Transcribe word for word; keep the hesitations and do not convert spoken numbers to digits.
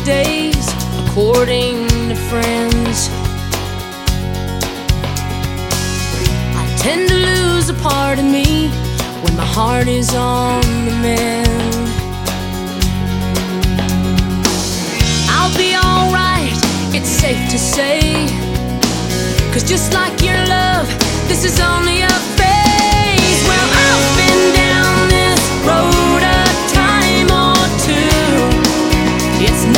days, according to friends. I tend to lose a part of me when my heart is on the mend. I'll be alright, it's safe to say, 'cause just like your love, this is only a